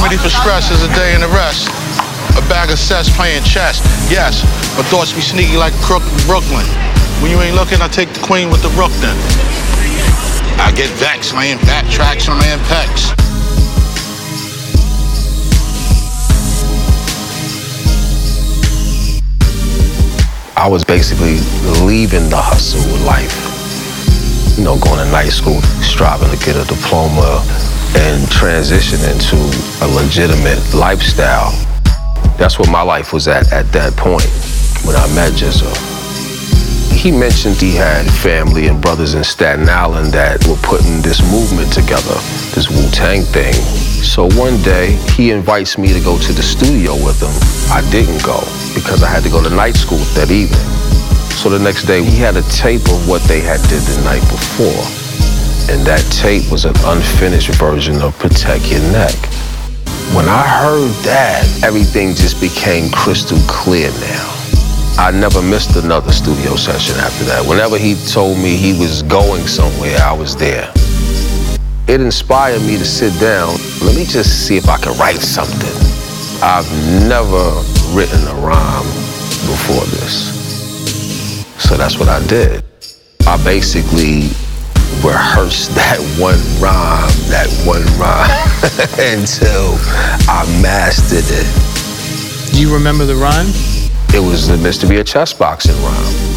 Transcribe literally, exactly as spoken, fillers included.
remedy for stress is a day in the rest. A bag of cess playing chess. Yes, my thoughts be sneaky like a crook in Brooklyn. When you ain't looking, I take the queen with the rook then. I get vexed, laying back tracks on laying pecs. I was basically leaving the hustle of life. You know, going to night school, striving to get a diploma and transition into a legitimate lifestyle. That's what my life was at at that point when I met Jizzo. He mentioned he had family and brothers in Staten Island that were putting this movement together, this Wu-Tang thing. So one day, he invites me to go to the studio with him. I didn't go because I had to go to night school that evening. So the next day, he had a tape of what they had did the night before. And that tape was an unfinished version of Protect Your Neck. When I heard that, everything just became crystal clear now. I never missed another studio session after that. Whenever he told me he was going somewhere, I was there. It inspired me to sit down. Let me just see if I can write something. I've never written a rhyme before this. So that's what I did. I basically rehearsed that one rhyme, that one rhyme, until I mastered it. Do you remember the rhyme? It was meant to be a chess boxing rhyme.